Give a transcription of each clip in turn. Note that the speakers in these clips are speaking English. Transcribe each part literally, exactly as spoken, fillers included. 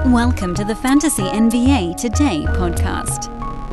Welcome to the Fantasy N B A Today podcast.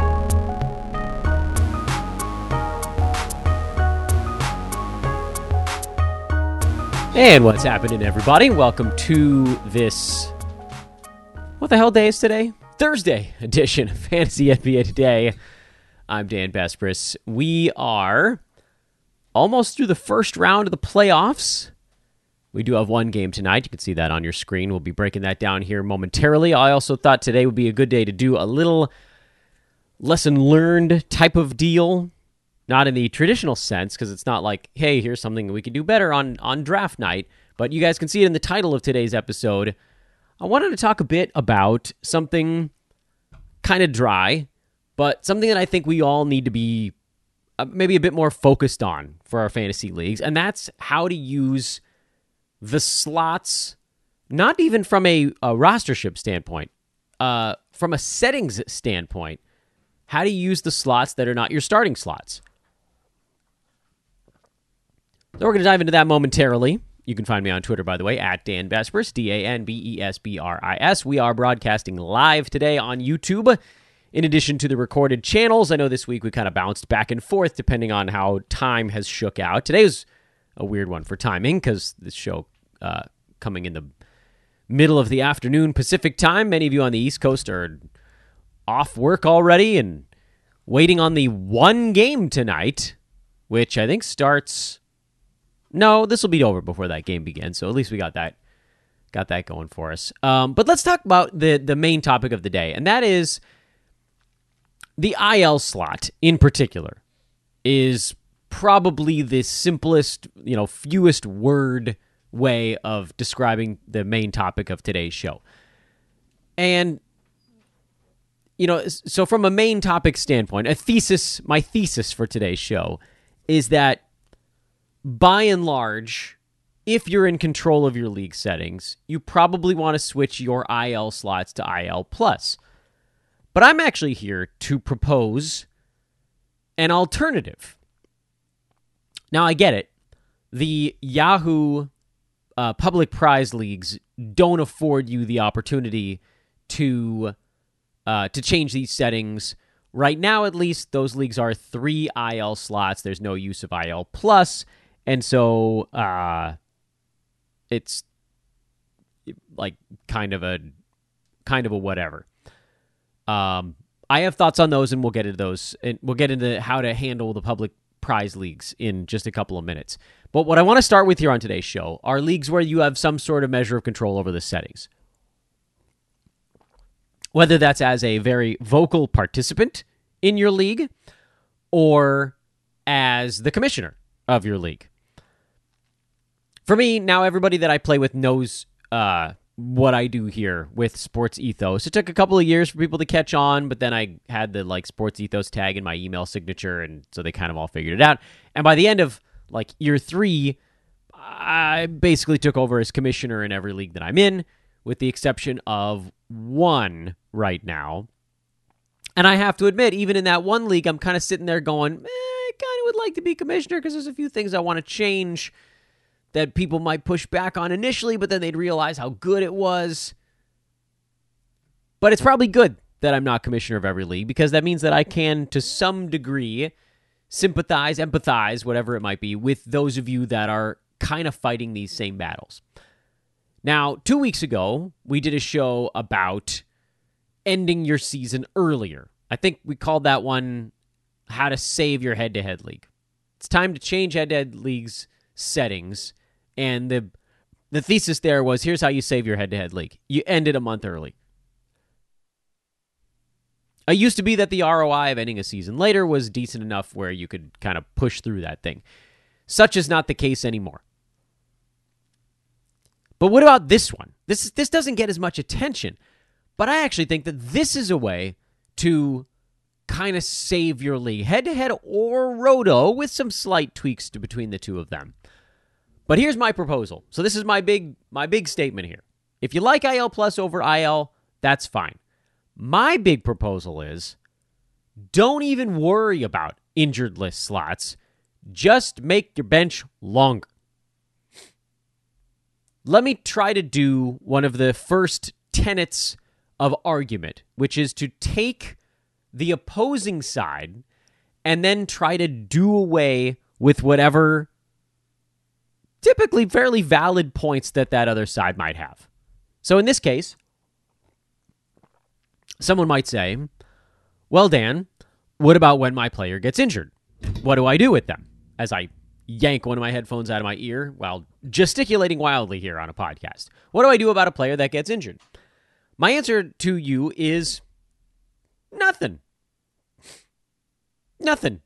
And what's happening, everybody? Welcome to this, what the hell day is today? Thursday edition of Fantasy N B A Today. I'm Dan Besbris. We are almost through the first round of the playoffs. We do have one game tonight. You can see that on your screen. We'll be breaking that down here momentarily. I also thought today would be a good day to do a little lesson learned type of deal. Not in the traditional sense, because it's not like, hey, here's something we could do better on, on draft night. But you guys can see it in the title of today's episode. I wanted to talk a bit about something kind of dry, but something that I think we all need to be uh, maybe a bit more focused on for our fantasy leagues. And that's how to use the slots, not even from a, a rostership standpoint, uh, from a settings standpoint, how to use the slots that are not your starting slots. So we're going to dive into that momentarily. You can find me on Twitter, by the way, at Dan Besbris, D A N B E S B R I S. We are broadcasting live today on YouTube, in addition to the recorded channels. I know this week we kind of bounced back and forth depending on how time has shook out. Today was a weird one for timing because this show uh, coming in the middle of the afternoon Pacific time. Many of you on the East Coast are off work already and waiting on the one game tonight, which I think starts... No, this will be over before that game begins, so at least we got that got that going for us. Um, but let's talk about the, the main topic of the day, and that is the I L slot in particular is probably the simplest, you know, fewest word way of describing the main topic of today's show. And, you know, so from a main topic standpoint, a thesis, my thesis for today's show is that by and large, if you're in control of your league settings, you probably want to switch your I L slots to I L plus. But I'm actually here to propose an alternative. Now, I get it. The Yahoo uh, public prize leagues don't afford you the opportunity to uh, to change these settings. Right now, at least, those leagues are three I L slots. There's no use of I L plus. And so uh, it's like kind of a kind of a whatever. Um, I have thoughts on those, and we'll get into those, and we'll get into how to handle the public prize leagues in just a couple of minutes. But what I want to start with here on today's show are leagues where you have some sort of measure of control over the settings. Whether that's as a very vocal participant in your league or as the commissioner of your league. For me, now everybody that I play with knows uh, what I do here with Sports Ethos. It took a couple of years for people to catch on, but then I had the like Sports Ethos tag in my email signature, and so they kind of all figured it out. And by the end of like year three, I basically took over as commissioner in every league that I'm in, with the exception of one right now. And I have to admit, even in that one league, I'm kind of sitting there going, eh, I kind of would like to be commissioner because there's a few things I want to change that people might push back on initially, but then they'd realize how good it was. But it's probably good that I'm not commissioner of every league, because that means that I can, to some degree, sympathize, empathize, whatever it might be, with those of you that are kind of fighting these same battles. Now, two weeks ago, we did a show about ending your season earlier. I think we called that one How to Save Your Head-to-Head League. It's time to change head-to-head leagues settings, and the the thesis there was, here's how you save your head-to-head league. You end it a month early. It used to be that the R O I of ending a season later was decent enough where you could kind of push through that thing. Such is not the case anymore. But what about this one? This this doesn't get as much attention, but I actually think that this is a way to kind of save your league, head-to-head or roto, with some slight tweaks to between the two of them. But here's my proposal. So this is my big my big statement here. If you like I L plus over I L, that's fine. My big proposal is, don't even worry about injured list slots. Just make your bench longer. Let me try to do one of the first tenets of argument, which is to take the opposing side and then try to do away with whatever typically fairly valid points that that other side might have. So in this case, someone might say, well, Dan, what about when my player gets injured? What do I do with them? As I yank one of my headphones out of my ear while gesticulating wildly here on a podcast. What do I do about a player that gets injured? My answer to you is nothing. Nothing.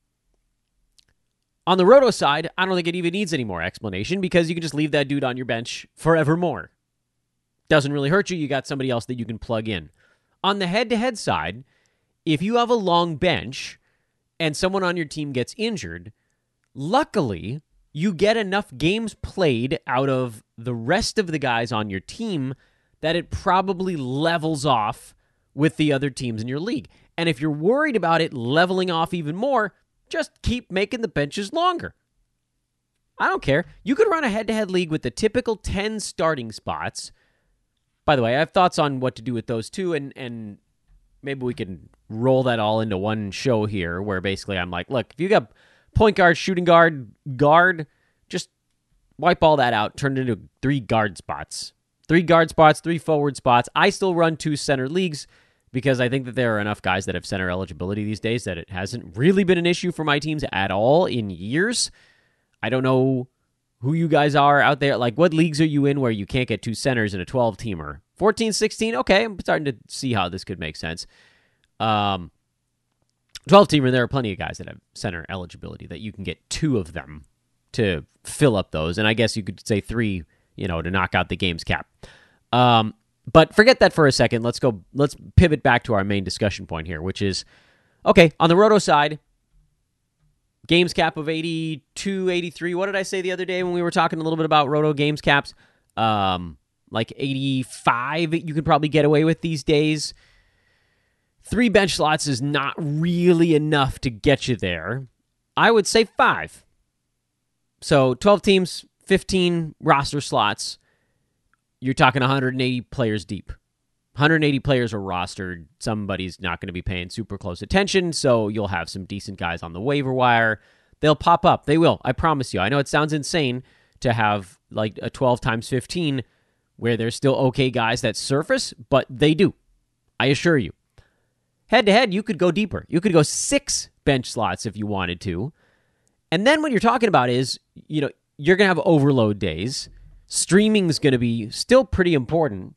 On the Roto side, I don't think it even needs any more explanation because you can just leave that dude on your bench forevermore. Doesn't really hurt you. You got somebody else that you can plug in. On the head-to-head side, if you have a long bench and someone on your team gets injured, luckily, you get enough games played out of the rest of the guys on your team that it probably levels off with the other teams in your league. And if you're worried about it leveling off even more, just keep making the benches longer. I don't care. You could run a head-to-head league with the typical ten starting spots. By the way, I have thoughts on what to do with those too, and, and maybe we can roll that all into one show here where basically I'm like, look, if you got point guard, shooting guard, guard, just wipe all that out, turn it into three guard spots. Three guard spots, three forward spots. I still run two center leagues because I think that there are enough guys that have center eligibility these days that it hasn't really been an issue for my teams at all in years. I don't know who you guys are out there. Like, what leagues are you in where you can't get two centers in a twelve-teamer? fourteen, sixteen? Okay, I'm starting to see how this could make sense. Um, twelve-teamer, there are plenty of guys that have center eligibility that you can get two of them to fill up those. And I guess you could say three, you know, to knock out the games cap. Um, but forget that for a second. Let's go, let's pivot back to our main discussion point here, which is, okay, on the Roto side, games cap of eighty-two, eighty-three. What did I say the other day when we were talking a little bit about Roto games caps? Um, like eighty-five you could probably get away with these days. Three bench slots is not really enough to get you there. I would say five. So twelve teams, fifteen roster slots. You're talking one hundred eighty players deep. one hundred eighty players are rostered. Somebody's not going to be paying super close attention, so you'll have some decent guys on the waiver wire. They'll pop up. They will. I promise you. I know it sounds insane to have like a twelve times fifteen where there's still okay guys that surface, but they do. I assure you. Head-to-head, you could go deeper. You could go six bench slots if you wanted to. And then what you're talking about is, you know, you're going to have overload days. Streaming is going to be still pretty important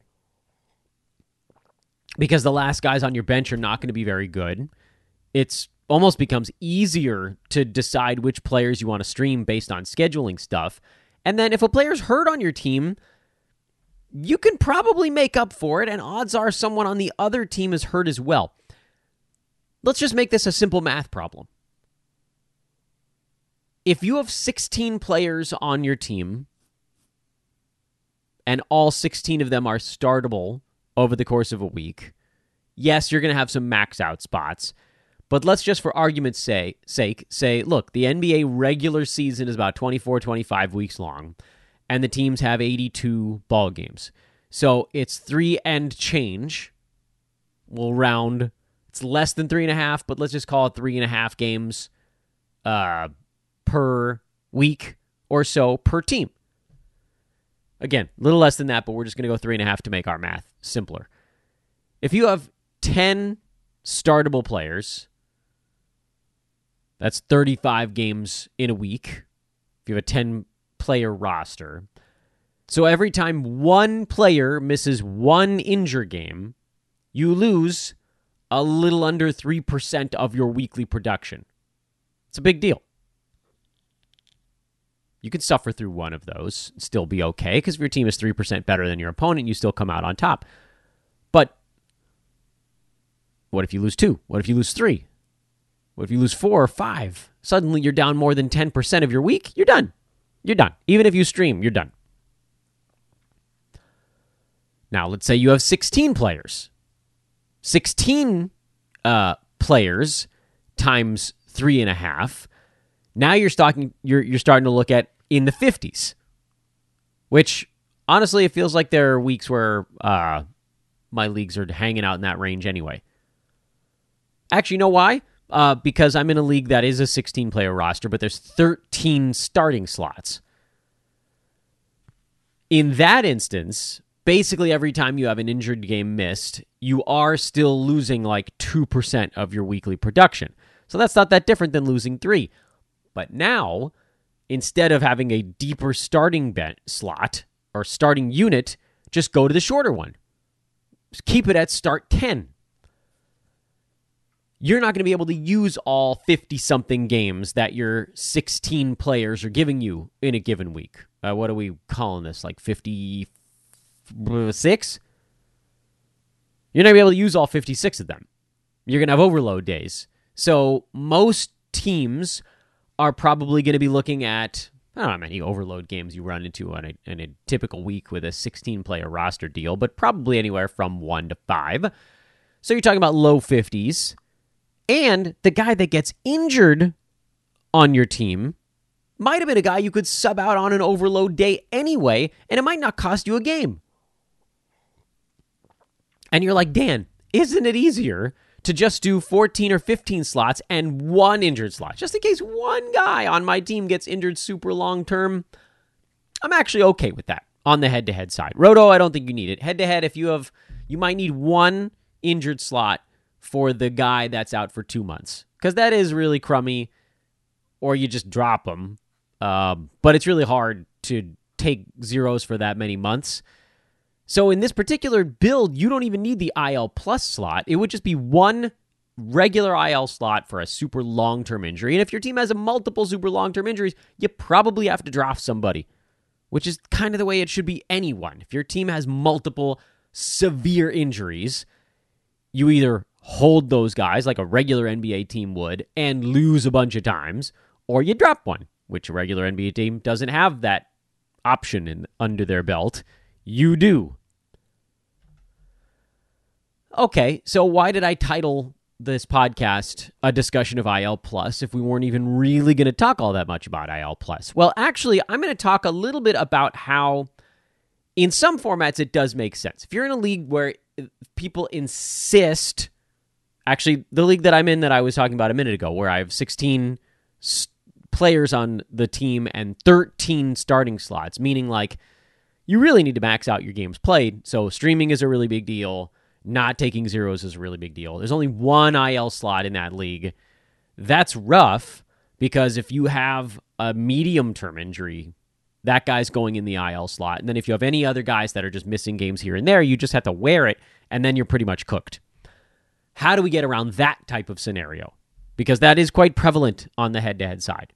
because the last guys on your bench are not going to be very good. It's almost becomes easier to decide which players you want to stream based on scheduling stuff. And then if a player's hurt on your team, you can probably make up for it, and odds are someone on the other team is hurt as well. Let's just make this a simple math problem. If you have sixteen players on your team, and all sixteen of them are startable over the course of a week, yes, you're going to have some max out spots, but let's just for argument's say, sake say, look, the N B A regular season is about twenty-four, twenty-five weeks long, and the teams have eighty-two ball games. So it's three and change. We'll round. It's less than three and a half, but let's just call it three and a half games uh, per week or so per team. Again, a little less than that, but we're just going to go three and a half to make our math simpler. If you have ten startable players, that's thirty-five games in a week. If you have a ten-player roster. So every time one player misses one injury game, you lose a little under three percent of your weekly production. It's a big deal. You could suffer through one of those and still be okay, because if your team is three percent better than your opponent, you still come out on top. But what if you lose two? What if you lose three? What if you lose four or five? Suddenly you're down more than ten percent of your week. You're done. You're done. Even if you stream, you're done. Now, let's say you have sixteen players. sixteen uh, players times three and a half. Now you're starting, you're, you're starting to look at in the fifties, which honestly, it feels like there are weeks where uh, my leagues are hanging out in that range anyway. Actually, you know why? Uh, because I'm in a league that is a sixteen-player roster, but there's thirteen starting slots. In that instance, basically every time you have an injured game missed, you are still losing like two percent of your weekly production. So that's not that different than losing three. But now, instead of having a deeper starting bet slot or starting unit, just go to the shorter one. Just keep it at start ten. You're not going to be able to use all fifty-something games that your sixteen players are giving you in a given week. Uh, what are we calling this? Like fifty-six? You're not going to be able to use all fifty-six of them. You're going to have overload days. So most teams are probably going to be looking at, I don't know how many overload games you run into on a, in a typical week with a sixteen-player roster deal, but probably anywhere from one to five. So you're talking about low fifties. And the guy that gets injured on your team might have been a guy you could sub out on an overload day anyway, and it might not cost you a game. And you're like, Dan, isn't it easier to just do fourteen or fifteen slots and one injured slot? Just in case one guy on my team gets injured super long term, I'm actually okay with that on the head-to-head side. Roto, I don't think you need it. Head-to-head, if you have, you might need one injured slot for the guy that's out for two months. Because that is really crummy, or you just drop them. Uh, but it's really hard to take zeros for that many months. So in this particular build, you don't even need the I L plus slot. It would just be one regular I L slot for a super long-term injury. And if your team has a multiple super long-term injuries, you probably have to drop somebody, which is kind of the way it should be anyone. If your team has multiple severe injuries, you either hold those guys like a regular N B A team would and lose a bunch of times, or you drop one, which a regular N B A team doesn't have that option in, under their belt. You do. Okay, so why did I title this podcast a discussion of I L Plus if we weren't even really going to talk all that much about I L Plus? Well, actually, I'm going to talk a little bit about how in some formats it does make sense. If you're in a league where people insist, actually, the league that I'm in that I was talking about a minute ago, where I have sixteen s- players on the team and thirteen starting slots, meaning like you really need to max out your games played. So streaming is a really big deal. Not taking zeros is a really big deal. There's only one I L slot in that league. That's rough because if you have a medium-term injury, that guy's going in the I L slot. And then if you have any other guys that are just missing games here and there, you just have to wear it, and then you're pretty much cooked. How do we get around that type of scenario? Because that is quite prevalent on the head-to-head side.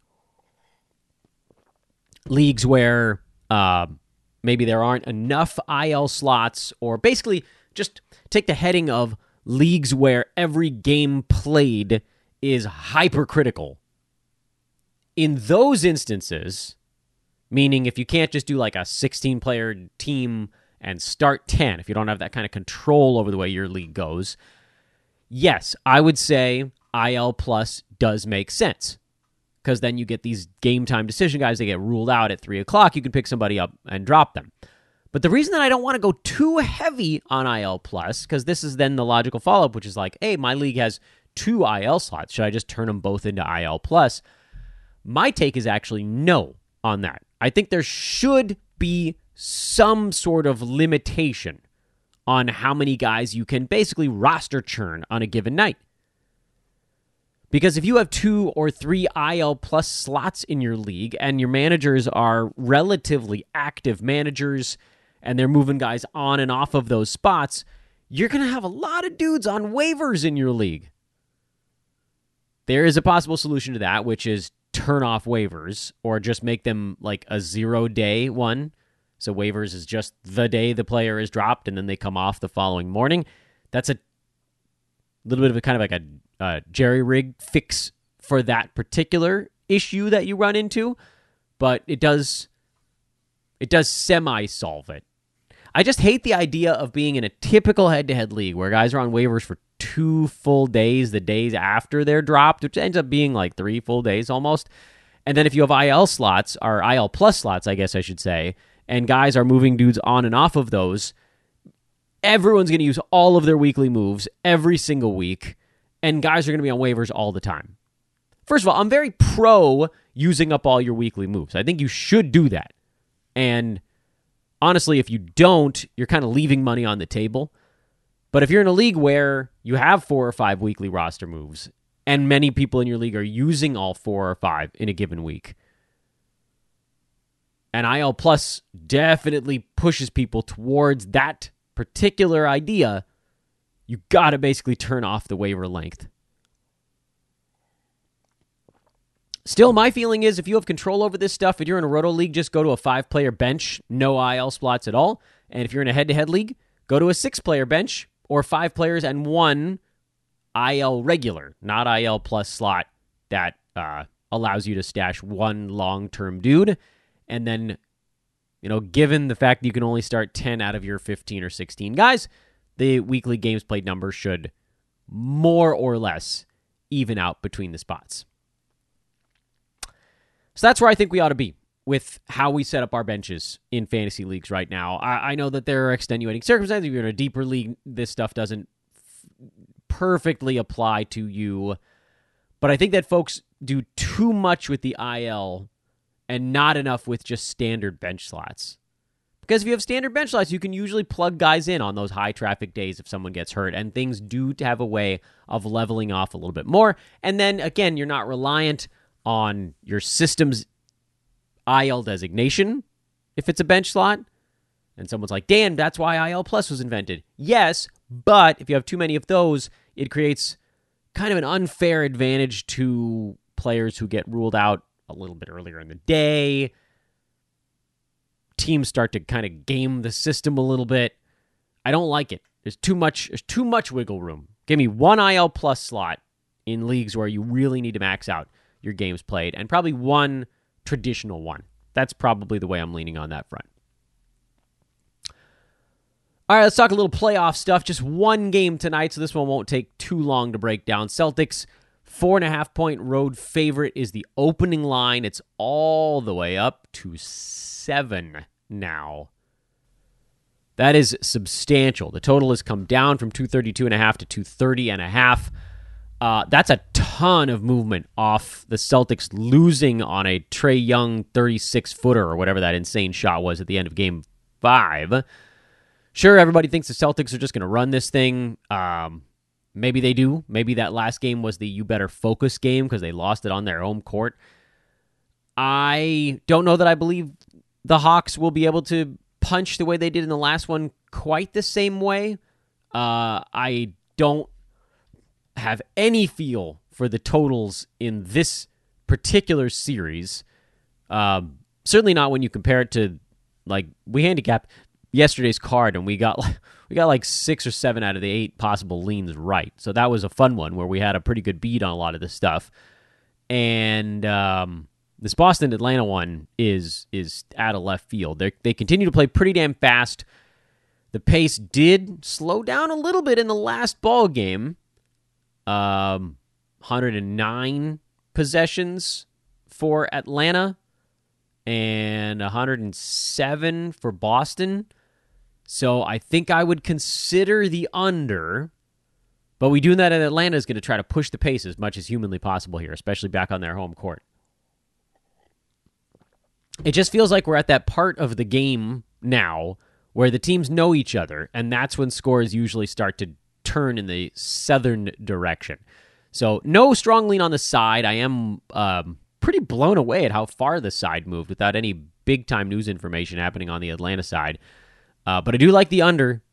Leagues where uh, maybe there aren't enough I L slots, or basically just take the heading of leagues where every game played is hypercritical. In those instances, meaning if you can't just do like a sixteen-player team and start ten, if you don't have that kind of control over the way your league goes, yes, I would say I L Plus does make sense. Because then you get these game time decision guys, they get ruled out at three o'clock, you can pick somebody up and drop them. But the reason that I don't want to go too heavy on I L Plus, because this is then the logical follow-up, which is like, hey, my league has two I L slots. Should I just turn them both into I L Plus? My take is actually no on that. I think there should be some sort of limitation on how many guys you can basically roster churn on a given night. Because if you have two or three I L plus slots in your league and your managers are relatively active managers and they're moving guys on and off of those spots, you're going to have a lot of dudes on waivers in your league. There is a possible solution to that, which is turn off waivers or just make them like a zero-day one. So waivers is just the day the player is dropped and then they come off the following morning. That's a little bit of a kind of like a Uh, jerry rig fix for that particular issue that you run into, but it does it does semi-solve it. I just hate the idea of being in a typical head-to-head league where guys are on waivers for two full days, the days after they're dropped, which ends up being like three full days almost. And then if you have I L slots, or I L plus slots, I guess I should say, and guys are moving dudes on and off of those, everyone's going to use all of their weekly moves every single week, and guys are going to be on waivers all the time. First of all, I'm very pro using up all your weekly moves. I think you should do that. And honestly, if you don't, you're kind of leaving money on the table. But if you're in a league where you have four or five weekly roster moves, and many people in your league are using all four or five in a given week, and I L Plus definitely pushes people towards that particular idea, you got to basically turn off the waiver length. Still, my feeling is if you have control over this stuff, if you're in a roto league, just go to a five-player bench, no I L spots at all. And if you're in a head-to-head league, go to a six-player bench or five players and one I L regular, not I L plus slot that uh, allows you to stash one long-term dude. And then, you know, given the fact that you can only start ten out of your fifteen or sixteen guys, the weekly games played number should more or less even out between the spots. So that's where I think we ought to be with how we set up our benches in fantasy leagues right now. I, I know that there are extenuating circumstances. If you're in a deeper league, this stuff doesn't f- perfectly apply to you. But I think that folks do too much with the I L and not enough with just standard bench slots. Because if you have standard bench slots, you can usually plug guys in on those high traffic days if someone gets hurt, and things do have a way of leveling off a little bit more. And then, again, you're not reliant on your system's I L designation if it's a bench slot. And someone's like, Dan, that's why I L Plus was invented. Yes, but if you have too many of those, it creates kind of an unfair advantage to players who get ruled out a little bit earlier in the day. Teams start to kind of game the system a little bit. I don't like it. There's too much, there's too much wiggle room. Give me one I L Plus slot in leagues where you really need to max out your games played, and probably one traditional one. That's probably the way I'm leaning on that front. All right, let's talk a little playoff stuff. Just one game tonight, so this one won't take too long to break down. Celtics, four and a half point road favorite is the opening line. It's all the way up to seven now. That is substantial. The total has come down from two thirty-two and a half to two thirty and a half. Uh, that's a ton of movement off the Celtics losing on a Trae Young thirty-six footer or whatever that insane shot was at the end of game five. Sure, everybody thinks the Celtics are just going to run this thing. Um, maybe they do. Maybe that last game was the you better focus game because they lost it on their home court. I don't know that I believe the Hawks will be able to punch the way they did in the last one quite the same way. Uh, I don't have any feel for the totals in this particular series. Um, certainly not when you compare it to, like, we handicapped yesterday's card and we got like, we got like six or seven out of the eight possible leans right. So that was a fun one where we had a pretty good beat on a lot of this stuff. And um, this Boston Atlanta one is is out of left field. They they continue to play pretty damn fast. The pace did slow down a little bit in the last ball game. Um, one hundred nine possessions for Atlanta and one hundred seven for Boston. So I think I would consider the under, but we do that in Atlanta is going to try to push the pace as much as humanly possible here, especially back on their home court. It just feels like we're at that part of the game now where the teams know each other, and that's when scores usually start to turn in the southern direction. So no strong lean on the side. I am um, pretty blown away at how far the side moved without any big-time news information happening on the Atlanta side. Uh, but I do like the under.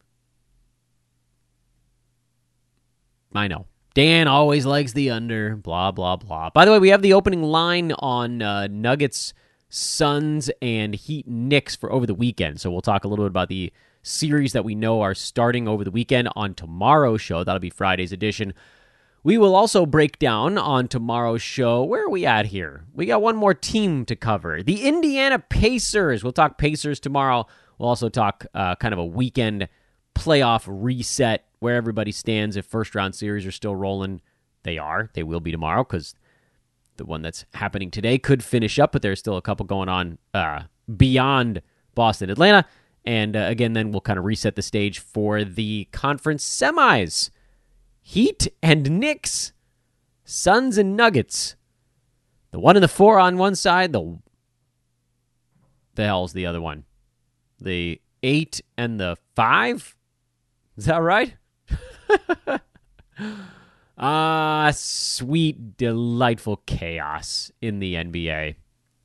I know. Dan always likes the under. Blah, blah, blah. By the way, we have the opening line on uh, Nuggets, Suns, and Heat Knicks for over the weekend. So we'll talk a little bit about the series that we know are starting over the weekend on tomorrow's show. That'll be Friday's edition. We will also break down on tomorrow's show. Where are we at here? We got one more team to cover. The Indiana Pacers. We'll talk Pacers tomorrow. We'll also talk uh, kind of a weekend playoff reset where everybody stands. If first-round series are still rolling, they are. They will be tomorrow because the one that's happening today could finish up, but there's still a couple going on uh, beyond Boston, Atlanta. And uh, again, then we'll kind of reset the stage for the conference semis. Heat and Knicks. Suns and Nuggets. The one and the four on one side. The, the hell's the other one? The eight and the five? Is that right? Ah, sweet, delightful chaos in the N B A.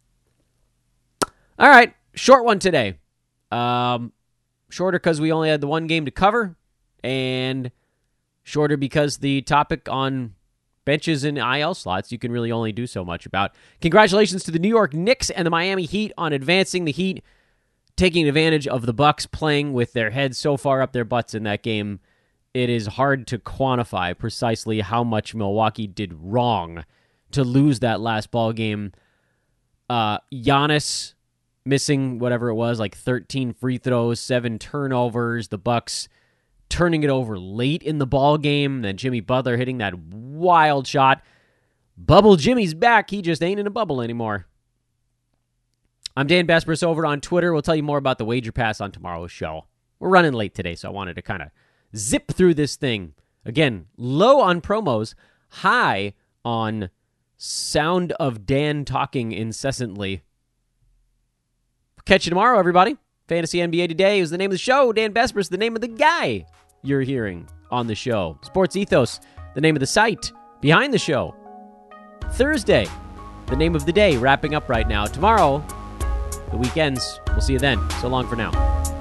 All right, short one today. Um, shorter because we only had the one game to cover, and shorter because the topic on benches and I L slots you can really only do so much about. Congratulations to the New York Knicks and the Miami Heat on advancing. The Heat taking advantage of the Bucks playing with their heads so far up their butts in that game. It is hard to quantify precisely how much Milwaukee did wrong to lose that last ball game. Uh, Giannis missing whatever it was, like thirteen free throws, seven turnovers. The Bucks turning it over late in the ball game. Then Jimmy Butler hitting that wild shot. Bubble Jimmy's back. He just ain't in a bubble anymore. I'm Dan Besbris over on Twitter. We'll tell you more about the Wager Pass on tomorrow's show. We're running late today, so I wanted to kind of zip through this thing. Again, low on promos, high on sound of Dan talking incessantly. Catch you tomorrow, everybody. Fantasy N B A Today is the name of the show. Dan Besbris, the name of the guy you're hearing on the show. Sports Ethos, the name of the site behind the show. Thursday, the name of the day, wrapping up right now. Tomorrow, the weekends. We'll see you then. So long for now.